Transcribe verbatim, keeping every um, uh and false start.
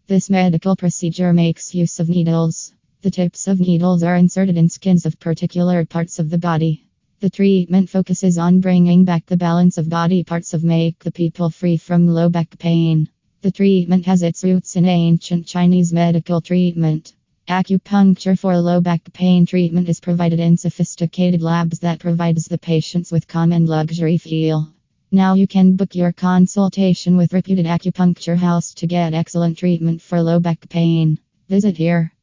This medical procedure makes use of needles. The tips of needles are inserted in skins of particular parts of the body. The treatment focuses on bringing back the balance of body parts of make the people free from low back pain. The treatment has its roots in ancient Chinese medical treatment. Acupuncture for low back pain treatment is provided in sophisticated labs that provides the patients with calm and luxury feel. Now you can book your consultation with reputed acupuncture house to get excellent treatment for low back pain. Visit here.